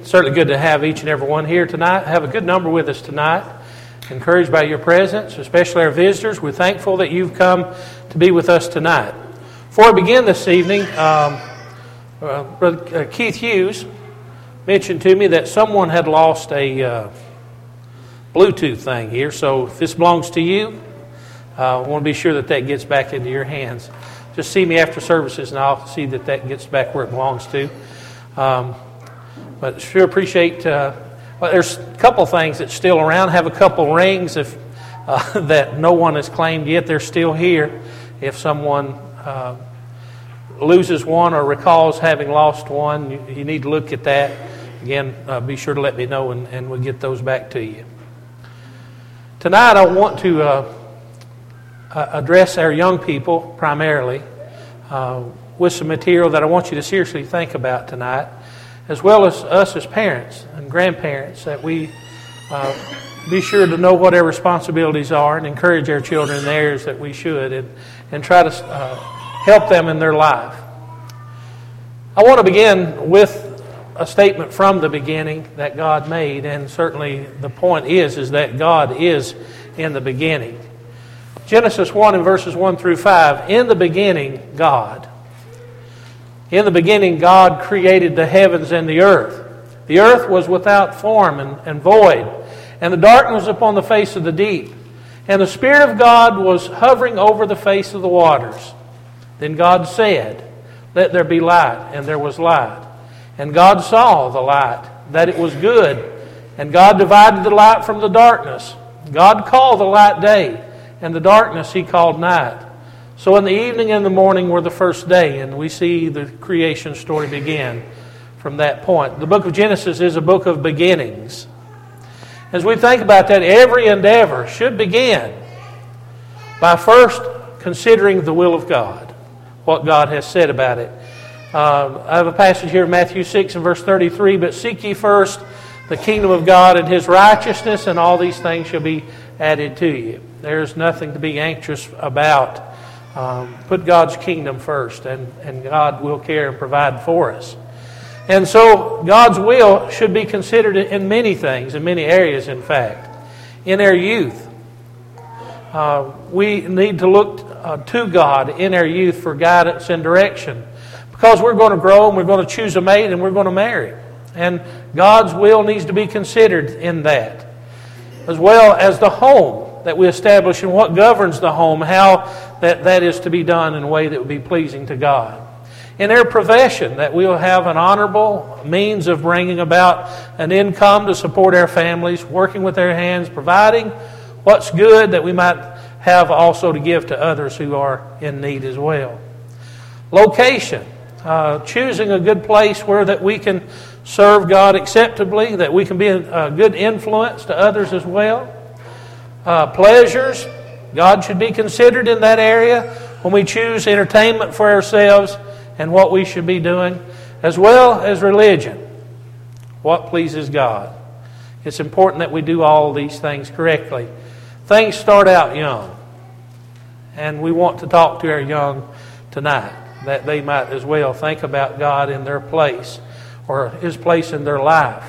certainly good to have each and every one here tonight. Have a good number with us tonight. Encouraged by your presence, especially our visitors. We're thankful that you've come to be with us tonight. Before I begin this evening, Brother Keith Hughes mentioned to me that someone had lost a Bluetooth thing here. So if this belongs to you, I want to be sure that that gets back into your hands. Just see me after services and I'll see that that gets back where it belongs to. But sure appreciate... there's a couple things that's still around. Have a couple rings if that no one has claimed yet. They're still here. If someone loses one or recalls having lost one, you need to look at that. Again, be sure to let me know and we'll get those back to you. Tonight I want to address our young people primarily with some material that I want you to seriously think about tonight, as well as us as parents and grandparents, that we be sure to know what our responsibilities are and encourage our children in the areas that we should and try to help them in their life. I want to begin with a statement from the beginning that God made, and certainly the point is that God is in the beginning. Genesis 1 and verses 1 through 5, in the beginning, God. In the beginning, God created the heavens and the earth. The earth was without form and void, and the darkness was upon the face of the deep. And the Spirit of God was hovering over the face of the waters. Then God said, "Let there be light," and there was light. And God saw the light, that it was good. And God divided the light from the darkness. God called the light day, and the darkness He called night. So in the evening and the morning were the first day, and we see the creation story begin from that point. The book of Genesis is a book of beginnings. As we think about that, every endeavor should begin by first considering the will of God, what God has said about it. I have a passage here in Matthew 6 and verse 33, "But seek ye first the kingdom of God and His righteousness, and all these things shall be added to you." There's nothing to be anxious about. Put God's kingdom first, and God will care and provide for us. And so God's will should be considered in many things, in many areas, in fact. In our youth, we need to look to God in our youth for guidance and direction, because we're going to grow and we're going to choose a mate and we're going to marry. And God's will needs to be considered in that, as well as the home that we establish and what governs the home, how that is to be done in a way that would be pleasing to God. In our profession, that we will have an honorable means of bringing about an income to support our families, working with our hands, providing what's good that we might have also to give to others who are in need as well. Location, choosing a good place where that we can serve God acceptably, that we can be a good influence to others as well. Pleasures, God should be considered in that area when we choose entertainment for ourselves and what we should be doing, as well as religion, what pleases God. It's important that we do all these things correctly. Things start out young, and we want to talk to our young tonight, that they might as well think about God in their place, or His place in their life.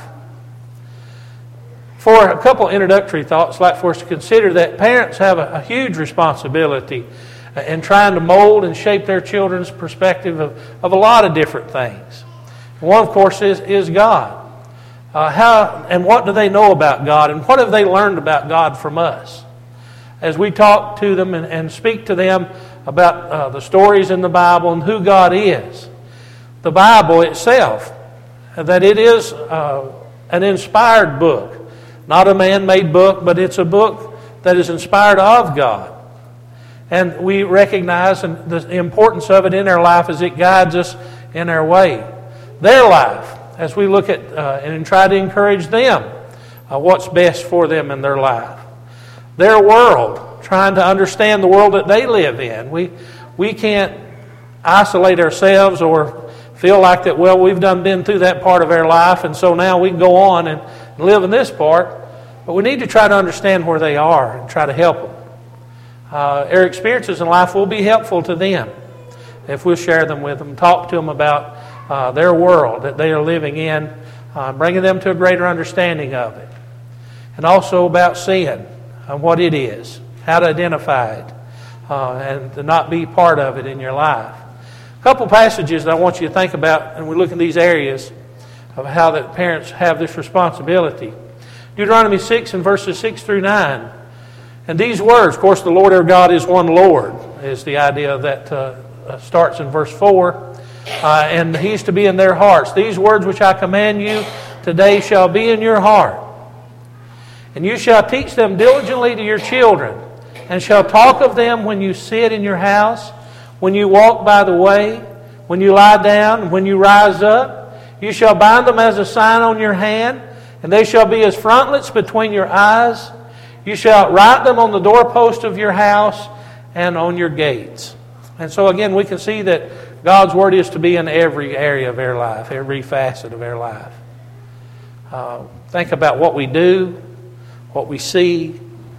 For a couple introductory thoughts, I'd like for us to consider that parents have a huge responsibility in trying to mold and shape their children's perspective of a lot of different things. One, of course, is God. How and what do they know about God, and what have they learned about God from us? As we talk to them and speak to them about the stories in the Bible and who God is. The Bible itself, that it is an inspired book. Not a man-made book, but it's a book that is inspired of God. And we recognize the importance of it in our life as it guides us in our way. Their life, as we look at and try to encourage them, what's best for them in their life. Their world, trying to understand the world that they live in. We can't isolate ourselves or feel like that, well, we've been through that part of our life, and so now we can go on and live in this part. But we need to try to understand where they are and try to help them. Our experiences in life will be helpful to them if we'll share them with them, talk to them about their world that they are living in, bringing them to a greater understanding of it. And also about sin and what it is, how to identify it, and to not be part of it in your life. A couple passages that I want you to think about, and we look in these areas of how that parents have this responsibility. Deuteronomy 6 and verses 6 through 9. And these words, of course, the Lord our God is one Lord, is the idea that starts in verse 4. And He's to be in their hearts. These words which I command you today shall be in your heart. And you shall teach them diligently to your children, and shall talk of them when you sit in your house, when you walk by the way, when you lie down, when you rise up. You shall bind them as a sign on your hand, and they shall be as frontlets between your eyes. You shall write them on the doorpost of your house and on your gates. And so again, we can see that God's Word is to be in every area of our life, every facet of our life. Think about what we do, what we see,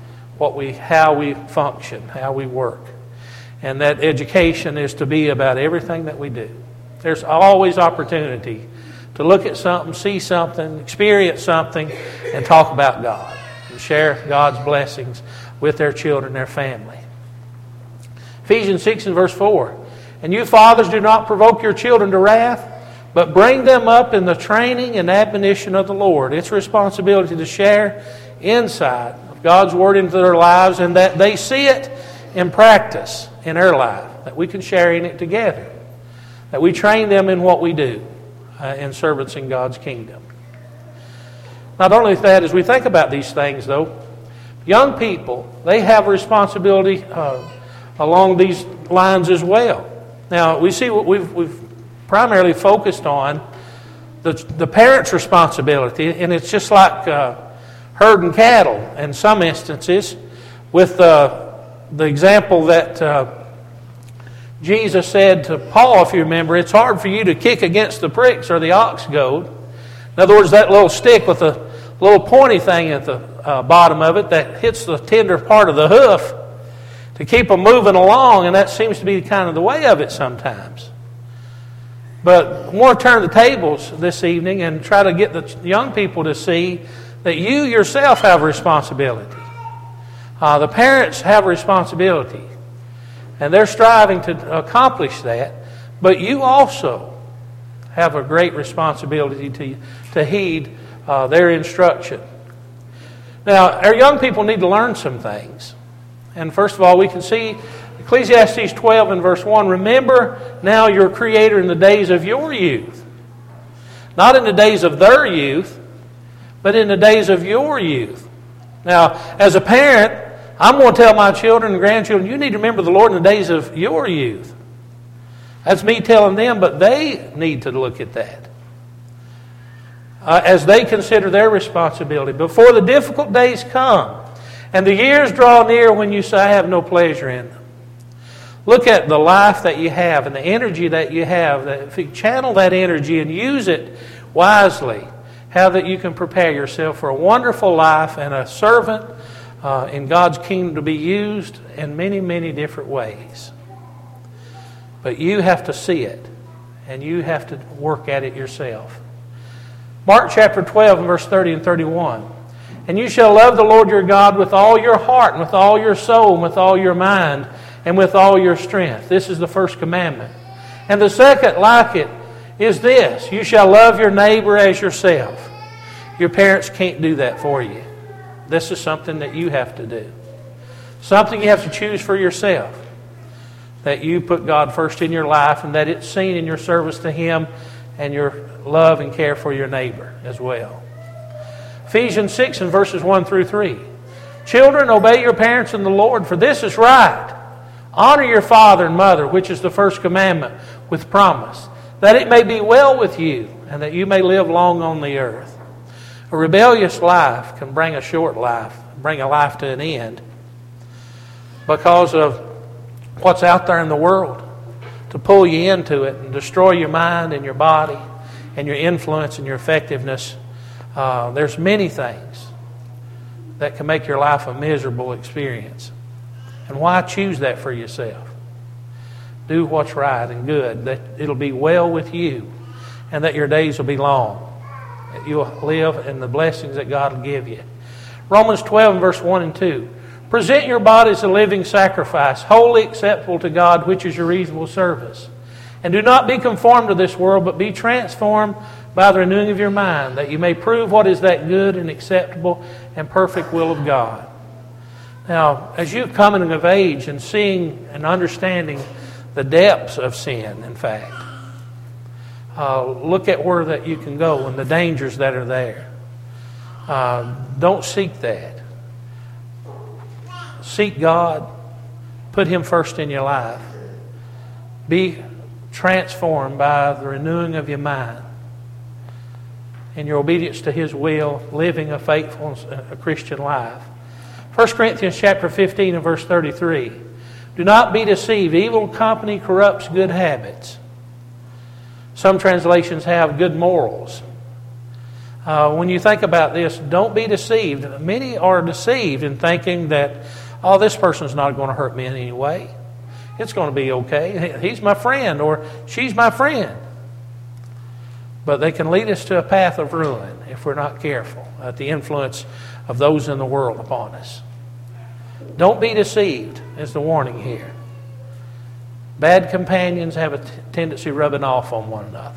how we function, how we work. And that education is to be about everything that we do. There's always opportunity to look at something, see something, experience something, and talk about God. And share God's blessings with their children, their family. Ephesians 6 and verse 4. And you fathers, do not provoke your children to wrath, but bring them up in the training and admonition of the Lord. It's a responsibility to share insight of God's Word into their lives, and that they see it in practice in their life, that we can share in it together, that we train them in what we do in service in God's kingdom. Not only that, as we think about these things, though, young people, they have a responsibility along these lines as well. Now, we see what we've primarily focused on, the parents' responsibility, and it's just like herding cattle in some instances, with the example that Jesus said to Paul, if you remember, it's hard for you to kick against the pricks or the ox goad. In other words, that little stick with a little pointy thing at the bottom of it that hits the tender part of the hoof to keep them moving along, and that seems to be kind of the way of it sometimes. But I want to turn the tables this evening and try to get the young people to see that you yourself have a responsibility. The parents have a responsibility, and they're striving to accomplish that. But you also have a great responsibility to heed their instruction. Now, our young people need to learn some things. And first of all, we can see Ecclesiastes 12 and verse 1, remember now your Creator in the days of your youth. Not in the days of their youth, but in the days of your youth. Now, as a parent, I'm going to tell my children and grandchildren, you need to remember the Lord in the days of your youth. That's me telling them, but they need to look at that. As they consider their responsibility. Before the difficult days come, and the years draw near when you say, I have no pleasure in them. Look at the life that you have and the energy that you have. If you channel that energy and use it wisely, how that you can prepare yourself for a wonderful life and a servant in God's kingdom to be used in many, many different ways. But you have to see it, and you have to work at it yourself. Mark chapter 12 and verse 30 and 31. And you shall love the Lord your God with all your heart, and with all your soul, and with all your mind, and with all your strength. This is the first commandment. And the second, like it, is this. You shall love your neighbor as yourself. Your parents can't do that for you. This is something that you have to do. Something you have to choose for yourself. That you put God first in your life, and that it's seen in your service to Him and your love and care for your neighbor as well. Ephesians 6 and verses 1 through 3. Children, obey your parents in the Lord, for this is right. Honor your father and mother, which is the first commandment, with promise, that it may be well with you, and that you may live long on the earth. A rebellious life can bring a short life, bring a life to an end, because of what's out there in the world to pull you into it and destroy your mind and your body and your influence and your effectiveness. There's many things that can make your life a miserable experience. And why choose that for yourself? Do what's right and good, that it'll be well with you, and that your days will be long. you'll live and the blessings that God will give you. Romans 12 verse 1 and 2. Present your bodies a living sacrifice, wholly acceptable to God, which is your reasonable service. And do not be conformed to this world, but be transformed by the renewing of your mind, that you may prove what is that good and acceptable and perfect will of God. Now, as you're coming of age and seeing and understanding the depths of sin, in fact, look at where that you can go and the dangers that are there. Don't seek that. Seek God. Put Him first in your life. Be transformed by the renewing of your mind and your obedience to His will, living a faithful Christian life. 1 Corinthians chapter 15 and verse 33. Do not be deceived. Evil company corrupts good habits. Some translations have good morals. When you think about this, don't be deceived. Many are deceived in thinking that, oh, this person's not going to hurt me in any way. It's going to be okay. He's my friend or she's my friend. But they can lead us to a path of ruin if we're not careful at the influence of those in the world upon us. Don't be deceived is the warning here. Bad companions have a tendency of rubbing off on one another.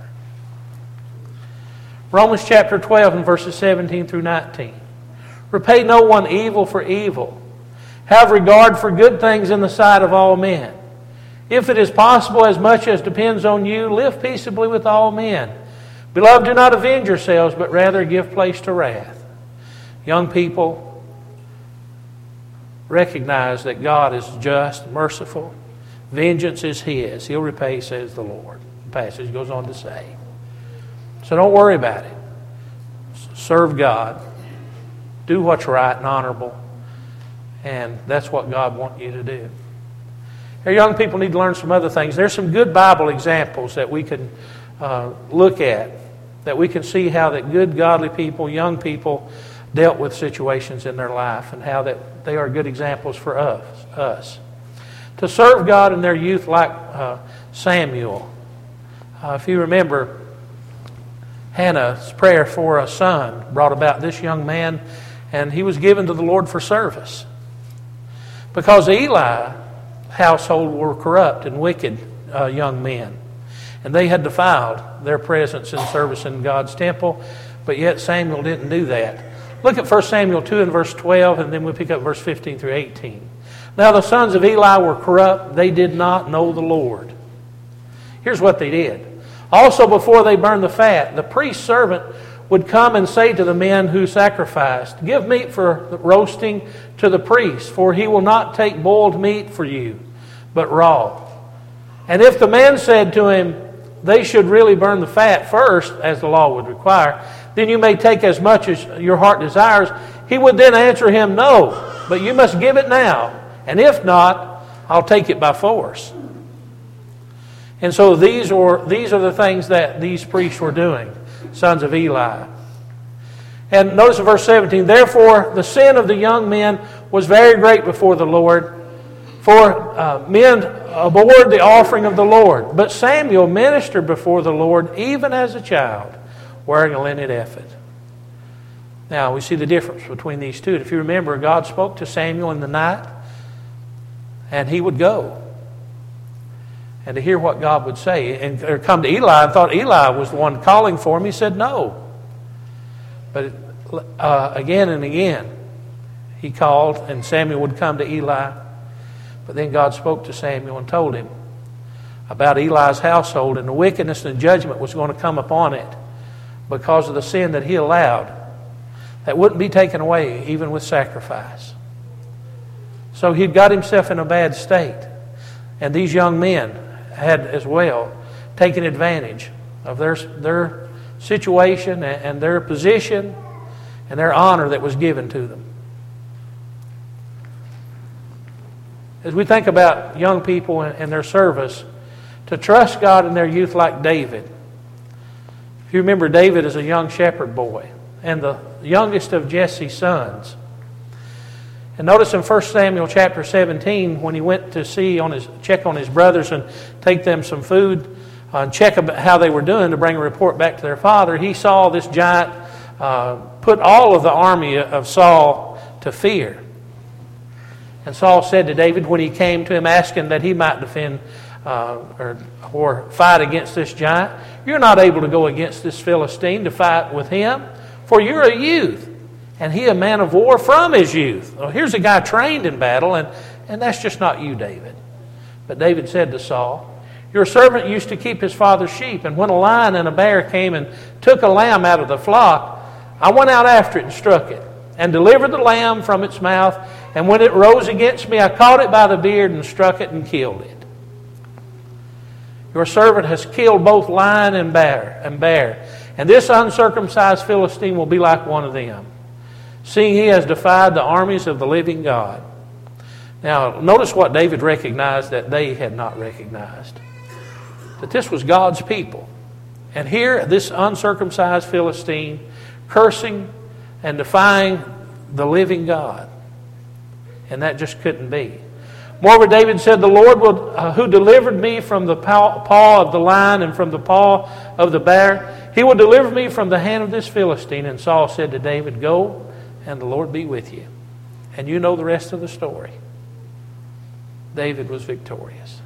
Romans chapter 12 and verses 17 through 19. Repay no one evil for evil. Have regard for good things in the sight of all men. If it is possible, as much as depends on you, live peaceably with all men. Beloved, do not avenge yourselves, but rather give place to wrath. Young people, recognize that God is just, merciful. Vengeance is His. He'll repay, says the Lord. The passage goes on to say. So don't worry about it. Serve God. Do what's right and honorable. And that's what God wants you to do. Our young people need to learn some other things. There's some good Bible examples that we can look at, that we can see how that good, godly people, young people, dealt with situations in their life and how that they are good examples for us. To serve God in their youth like Samuel. If you remember, Hannah's prayer for a son brought about this young man, and he was given to the Lord for service. Because Eli's household were corrupt and wicked young men. And they had defiled their presence and service in God's temple, but yet Samuel didn't do that. Look at 1 Samuel 2 and verse 12, and then we'll pick up verse 15 through 18. Now the sons of Eli were corrupt. They did not know the Lord. Here's what they did. Also, before they burned the fat, the priest's servant would come and say to the men who sacrificed, give meat for roasting to the priest, for he will not take boiled meat for you, but raw. And if the man said to him, they should really burn the fat first, as the law would require, then you may take as much as your heart desires, he would then answer him, no, but you must give it now. And if not, I'll take it by force. And so these are the things that these priests were doing, sons of Eli. And notice in verse 17, therefore the sin of the young men was very great before the Lord, for men abhorred the offering of the Lord. But Samuel ministered before the Lord even as a child, wearing a linen ephod. Now we see the difference between these two. If you remember, God spoke to Samuel in the night, and he would go and to hear what God would say. And or come to Eli and thought Eli was the one calling for him. He said no. But again and again, he called, and Samuel would come to Eli. But then God spoke to Samuel and told him about Eli's household and the wickedness and judgment was going to come upon it because of the sin that he allowed. That wouldn't be taken away even with sacrifice. So he'd got himself in a bad state. And these young men had as well taken advantage of their situation and their position and their honor that was given to them. As we think about young people and their service, to trust God in their youth like David. If you remember, David is a young shepherd boy and the youngest of Jesse's sons. And notice in 1 Samuel chapter 17, when he went to check on his brothers and take them some food and check about how they were doing to bring a report back to their father, he saw this giant put all of the army of Saul to fear. And Saul said to David when he came to him asking that he might defend or fight against this giant, "You're not able to go against this Philistine to fight with him, for you're a youth, and he a man of war from his youth." Well, here's a guy trained in battle, and that's just not you, David. But David said to Saul, "Your servant used to keep his father's sheep, and when a lion and a bear came and took a lamb out of the flock, I went out after it and struck it, and delivered the lamb from its mouth, and when it rose against me, I caught it by the beard and struck it and killed it. Your servant has killed both lion and bear, and this uncircumcised Philistine will be like one of them, seeing he has defied the armies of the living God." Now, notice what David recognized that they had not recognized. That this was God's people. And here, this uncircumcised Philistine cursing and defying the living God. And that just couldn't be. Moreover, David said, "The Lord who delivered me from the paw of the lion and from the paw of the bear, he will deliver me from the hand of this Philistine." And Saul said to David, "Go, and the Lord be with you." And you know the rest of the story. David was victorious.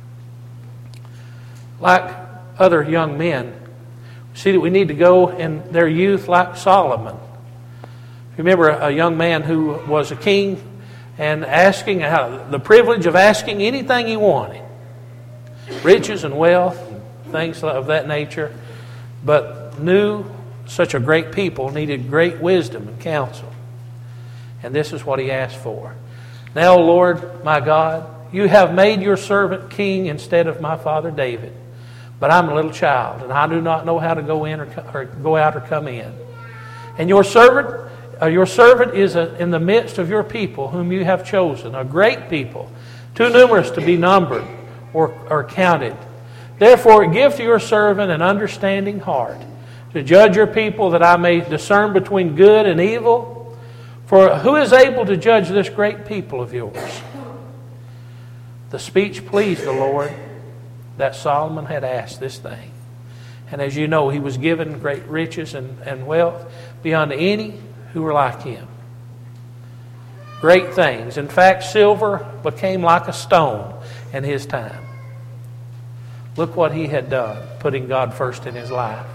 Like other young men, we see that we need to go in their youth like Solomon. Remember a young man who was a king and asking the privilege of asking anything he wanted, riches and wealth and things of that nature, but knew such a great people needed great wisdom and counsel. And this is what he asked for. "Now, Lord, my God, you have made your servant king instead of my father David. But I'm a little child, and I do not know how to go in or go out or come in. And your servant is in the midst of your people, whom you have chosen, a great people, too numerous to be numbered or counted. Therefore, give to your servant an understanding heart, to judge your people, that I may discern between good and evil. For who is able to judge this great people of yours?" The speech pleased the Lord, that Solomon had asked this thing. And as you know, he was given great riches and wealth beyond any who were like him. Great things. In fact, silver became like a stone in his time. Look what he had done, putting God first in his life.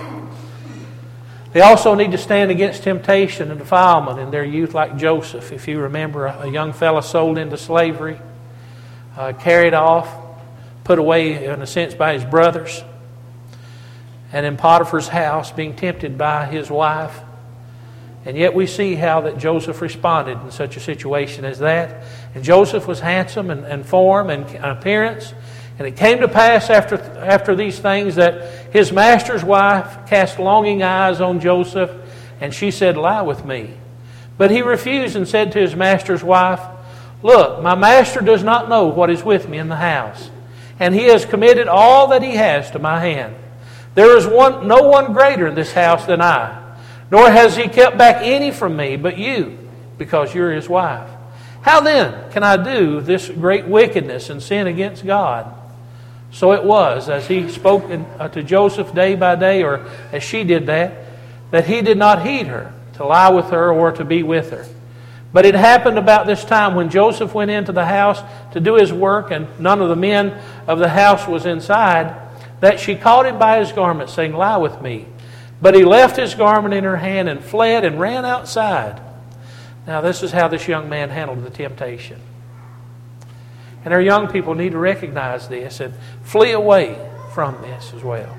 They also need to stand against temptation and defilement in their youth like Joseph. If you remember, a young fellow sold into slavery, carried off, put away in a sense by his brothers, and in Potiphar's house being tempted by his wife. And yet we see how that Joseph responded in such a situation as that. And Joseph was handsome in form and appearance. And it came to pass after these things that his master's wife cast longing eyes on Joseph, and she said, "Lie with me." But he refused and said to his master's wife, "Look, my master does not know what is with me in the house, and he has committed all that he has to my hand. There is no one greater in this house than I, nor has he kept back any from me but you, because you're his wife. How then can I do this great wickedness and sin against God?" So it was, as he spoke to Joseph day by day, or as she did that he did not heed her, to lie with her or to be with her. But it happened about this time when Joseph went into the house to do his work, and none of the men of the house was inside, that she caught him by his garment, saying, "Lie with me." But he left his garment in her hand and fled and ran outside. Now this is how this young man handled the temptation. And our young people need to recognize this and flee away from this as well.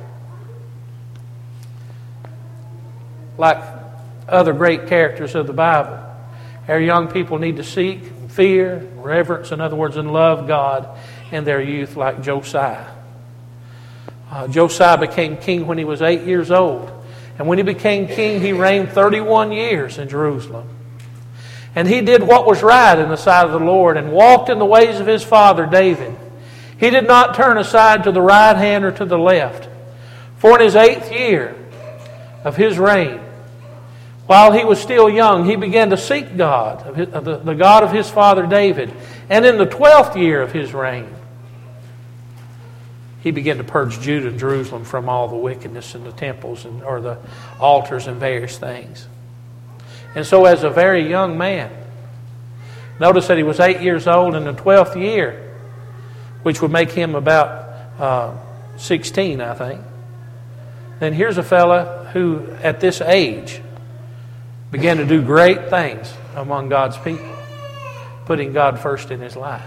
Like other great characters of the Bible, our young people need to seek, fear, reverence, in other words, and love God in their youth like Josiah. Josiah became king when he was 8 years old. And when he became king, he reigned 31 years in Jerusalem. And he did what was right in the sight of the Lord and walked in the ways of his father David. He did not turn aside to the right hand or to the left. For in his 8th year of his reign, while he was still young, he began to seek God, the God of his father David. And in the 12th year of his reign, he began to purge Judah and Jerusalem from all the wickedness in the temples or the altars and various things. And so as a very young man, notice that he was 8 years old in the 12th year, which would make him about 16, I think. Then here's a fella who, at this age, began to do great things among God's people, putting God first in his life.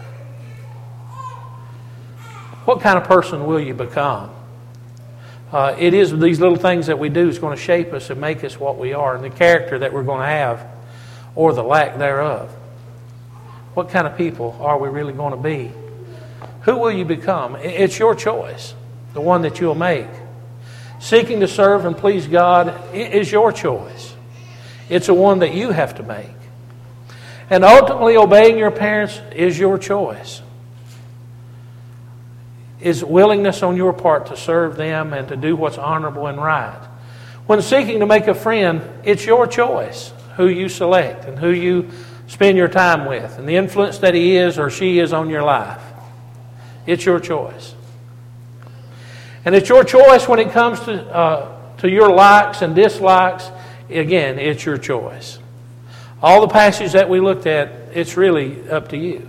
What kind of person will you become? It is these little things that we do is going to shape us and make us what we are, and the character that we're going to have, or the lack thereof. What kind of people are we really going to be? Who will you become? It's your choice, the one that you'll make. Seeking to serve and please God is your choice. It's a one that you have to make. And ultimately, obeying your parents is your choice. Is willingness on your part to serve them and to do what's honorable and right. When seeking to make a friend, it's your choice who you select and who you spend your time with and the influence that he is or she is on your life. It's your choice. And it's your choice when it comes to your likes and dislikes. Again, it's your choice. All the passages that we looked at, it's really up to you.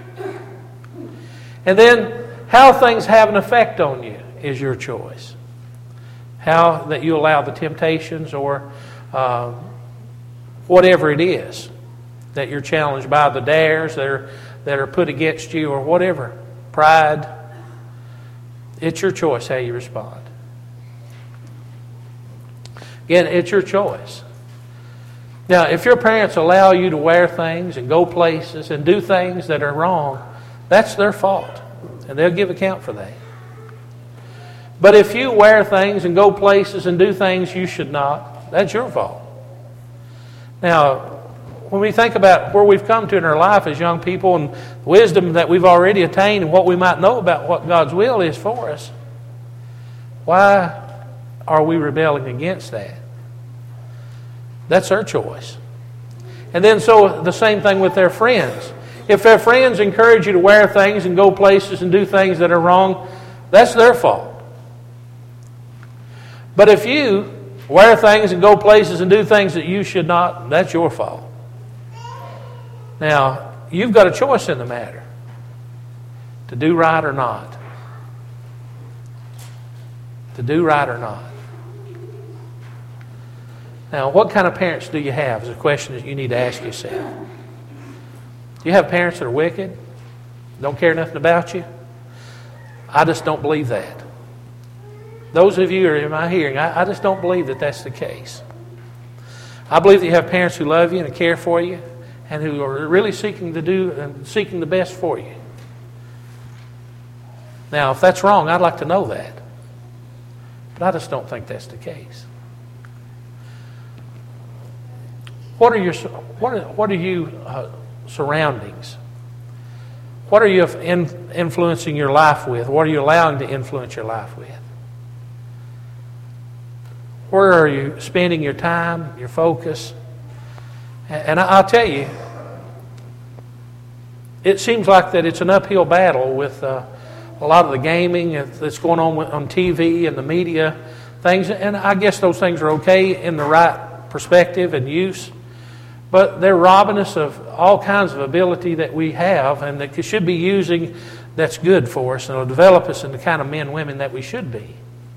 And then how things have an effect on you is your choice. How that you allow the temptations or whatever it is that you're challenged by, the dares that are put against you or whatever, pride. It's your choice how you respond. Again, it's your choice. Now, if your parents allow you to wear things and go places and do things that are wrong, that's their fault. And they'll give account for that. But if you wear things and go places and do things you should not, that's your fault. Now, when we think about where we've come to in our life as young people and the wisdom that we've already attained and what we might know about what God's will is for us, why are we rebelling against that? That's their choice. And then so the same thing with their friends. If their friends encourage you to wear things and go places and do things that are wrong, that's their fault. But if you wear things and go places and do things that you should not, that's your fault. Now, you've got a choice in the matter. To do right or not. To do right or not. Now, what kind of parents do you have is a question that you need to ask yourself. Do you have parents that are wicked? Don't care nothing about you? I just don't believe that. Those of you who are in my hearing, I just don't believe that that's the case. I believe that you have parents who love you and care for you and who are really seeking the best for you. Now, if that's wrong, I'd like to know that. But I just don't think that's the case. What are your surroundings? What are you influencing your life with? What are you allowing to influence your life with? Where are you spending your time, your focus? And I'll tell you, it seems like that it's an uphill battle with a lot of the gaming that's going on TV and the media things. And I guess those things are okay in the right perspective and use. But they're robbing us of all kinds of ability that we have and that we should be using that's good for us and will develop us into the kind of men and women that we should be.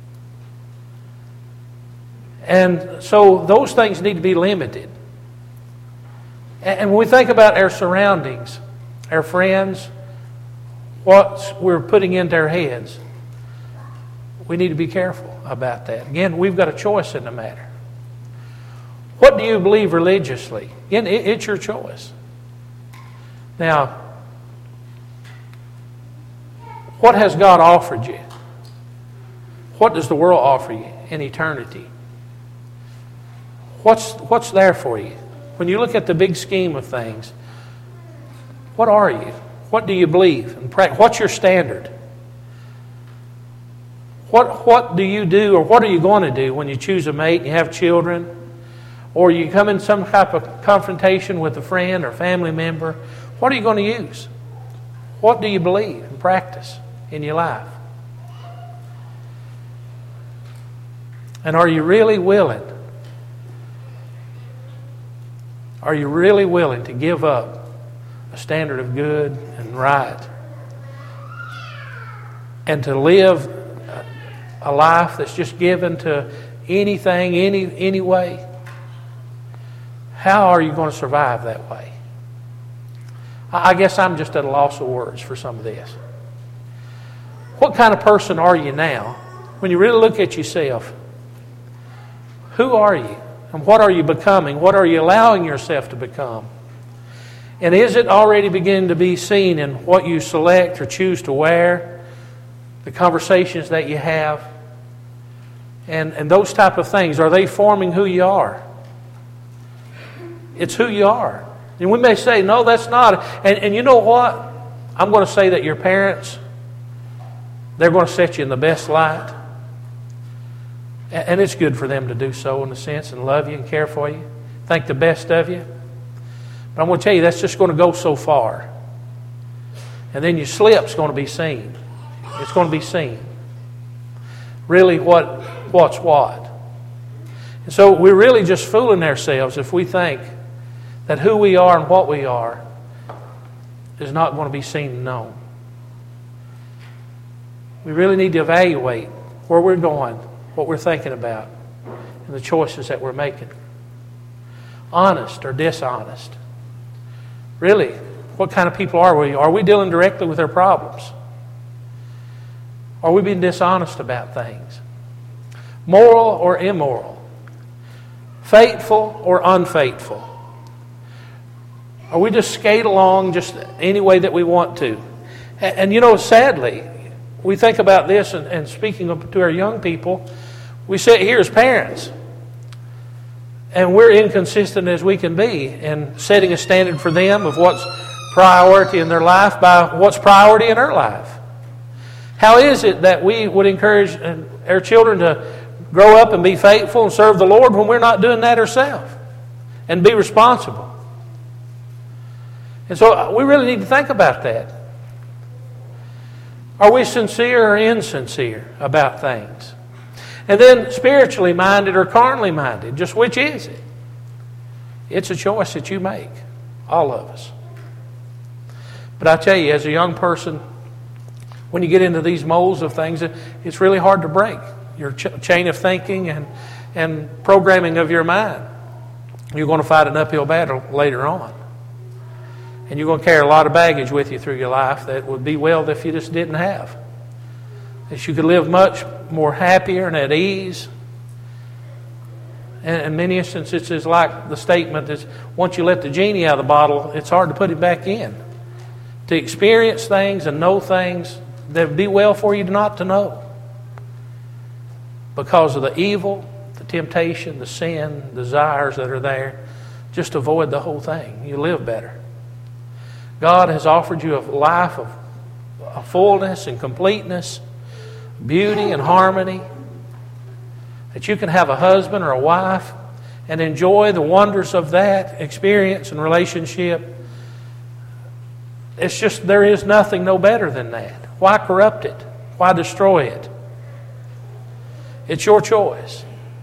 And so those things need to be limited. And when we think about our surroundings, our friends, what we're putting into our heads, we need to be careful about that. Again, we've got a choice in the matter. What do you believe religiously? Again, it's your choice. Now, what has God offered you? What does the world offer you in eternity? What's there for you? When you look at the big scheme of things, what are you? What do you believe? What's your standard? What do you do or what are you going to do when you choose a mate and you have children? Or you come in some type of confrontation with a friend or family member? What are you going to use? What do you believe and practice in your life? And are you really willing? Are you really willing to give up a standard of good and right and to live a life that's just given to anything, any way? How are you going to survive that way? I guess I'm just at a loss of words for some of this. What kind of person are you now? When you really look at yourself, who are you? And what are you becoming? What are you allowing yourself to become? And is it already beginning to be seen in what you select or choose to wear, the conversations that you have, and those type of things? Are they forming who you are? It's who you are. And we may say, no, that's not. And you know what? I'm going to say that your parents, they're going to set you in the best light. And it's good for them to do so in a sense and love you and care for you. Think the best of you. But I'm going to tell you, that's just going to go so far. And then your slip's going to be seen. It's going to be seen. Really what's what. And so we're really just fooling ourselves if we think that who we are and what we are is not going to be seen and known. We really need to evaluate where we're going, what we're thinking about, and the choices that we're making. Honest or dishonest? Really, what kind of people are we? Are we dealing directly with our problems? Are we being dishonest about things? Moral or immoral? Faithful or unfaithful? Or we just skate along just any way that we want to? And you know, sadly, we think about this and speaking to our young people, we sit here as parents and we're inconsistent as we can be in setting a standard for them of what's priority in their life by what's priority in our life. How is it that we would encourage our children to grow up and be faithful and serve the Lord when we're not doing that ourselves and be responsible? And so we really need to think about that. Are we sincere or insincere about things? And then spiritually minded or carnally minded, just which is it? It's a choice that you make, all of us. But I tell you, as a young person, when you get into these molds of things, it's really hard to break your chain of thinking and programming of your mind. You're going to fight an uphill battle later on. And you're going to carry a lot of baggage with you through your life that would be well if you just didn't have. That you could live much more happier and at ease. And in many instances, it's like the statement is, once you let the genie out of the bottle, it's hard to put it back in. To experience things and know things that would be well for you not to know. Because of the evil, the temptation, the sin, desires that are there. Just avoid the whole thing. You live better. God has offered you a life of fullness and completeness, beauty and harmony, that you can have a husband or a wife and enjoy the wonders of that experience and relationship. It's just, there is nothing no better than that. Why corrupt it? Why destroy it? It's your choice.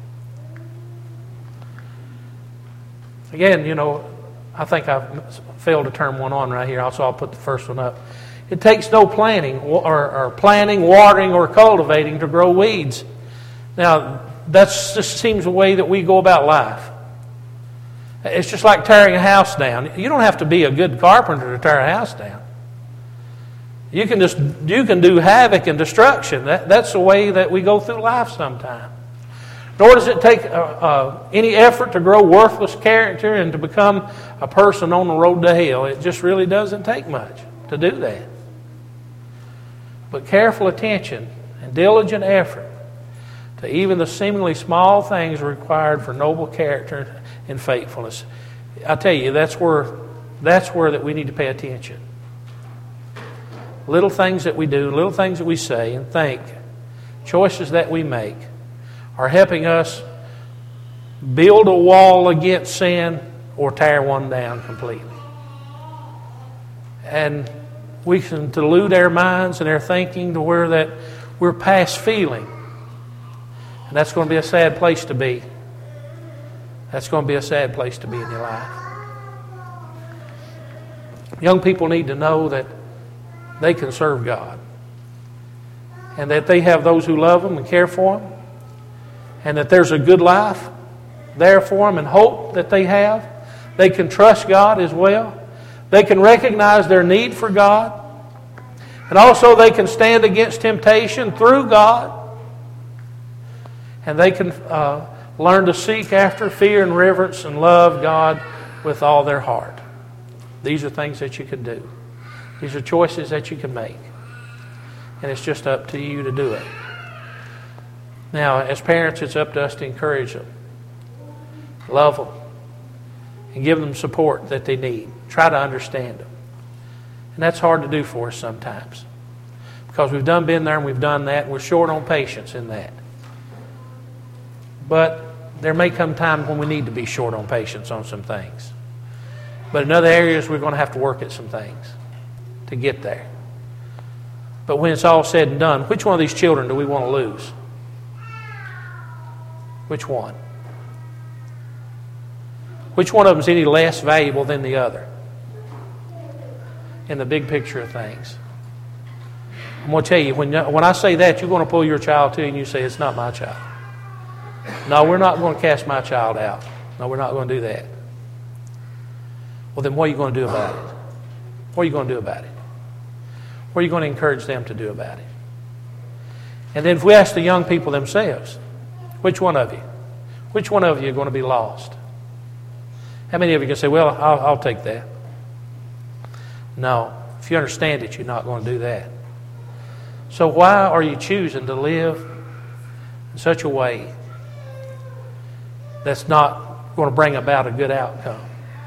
Again, you know, I think I've failed to turn one on right here. Also, I'll put the first one up. It takes no planning or planting, watering, or cultivating to grow weeds. Now, that just seems a way that we go about life. It's just like tearing a house down. You don't have to be a good carpenter to tear a house down. You can do havoc and destruction. That's the way that we go through life sometimes. Nor does it take any effort to grow worthless character and to become a person on the road to hell. It just really doesn't take much to do that. But careful attention and diligent effort to even the seemingly small things required for noble character and faithfulness. I tell you, that's where that we need to pay attention. Little things that we do, little things that we say and think, choices that we make are helping us build a wall against sin or tear one down completely. And we can delude our minds and our thinking to where that we're past feeling. And that's going to be a sad place to be. That's going to be a sad place to be in your life. Young people need to know that they can serve God. And that they have those who love them and care for them. And that there's a good life there for them and hope that they have. They can trust God as well. They can recognize their need for God. And also they can stand against temptation through God. And they can learn to seek after fear and reverence and love God with all their heart. These are things that you can do. These are choices that you can make. And it's just up to you to do it. Now, as parents, it's up to us to encourage them. Love them. And give them support that they need. Try to understand them. And that's hard to do for us sometimes. Because we've been there and we've done that. And we're short on patience in that. But there may come time when we need to be short on patience on some things. But in other areas, we're going to have to work at some things to get there. But when it's all said and done, which one of these children do we want to lose? Which one? Which one of them is any less valuable than the other? In the big picture of things. I'm going to tell you, when I say that, you're going to pull your child to you and you say, it's not my child. No, we're not going to cast my child out. No, we're not going to do that. Well, then what are you going to do about it? What are you going to do about it? What are you going to encourage them to do about it? And then if we ask the young people themselves, which one of you? Which one of you are going to be lost? How many of you can say, well, I'll take that? No. If you understand it, you're not going to do that. So why are you choosing to live in such a way that's not going to bring about a good outcome?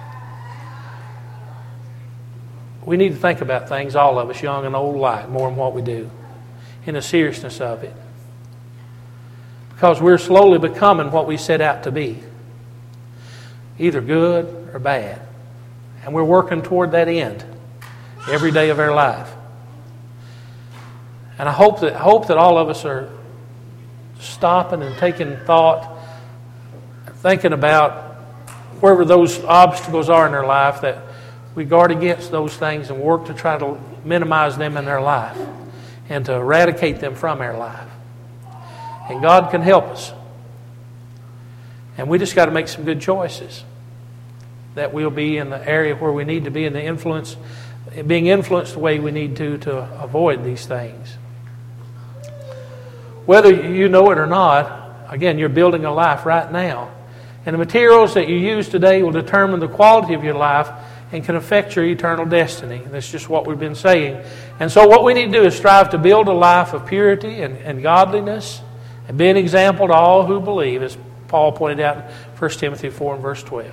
We need to think about things, all of us, young and old alike, more than what we do, in the seriousness of it. Because we're slowly becoming what we set out to be, either good or bad. And we're working toward that end every day of our life. And I hope that all of us are stopping and taking thought, thinking about wherever those obstacles are in our life, that we guard against those things and work to try to minimize them in their life and to eradicate them from our life. And God can help us. And we just got to make some good choices that we'll be in the area where we need to be, in the influence, being influenced the way we need to avoid these things. Whether you know it or not, again, you're building a life right now. And the materials that you use today will determine the quality of your life and can affect your eternal destiny. That's just what we've been saying. And so what we need to do is strive to build a life of purity and godliness and be an example to all who believe, as Paul pointed out in 1 Timothy 4 and verse 12.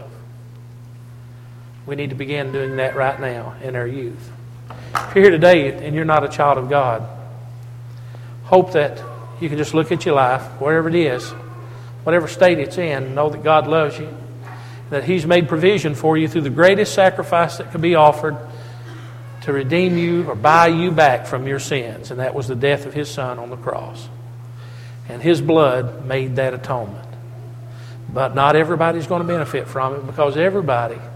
We need to begin doing that right now in our youth. If you're here today and you're not a child of God, hope that you can just look at your life, wherever it is, whatever state it's in, know that God loves you, that He's made provision for you through the greatest sacrifice that could be offered to redeem you or buy you back from your sins. And that was the death of His Son on the cross. And His blood made that atonement. But not everybody's going to benefit from it, because everybody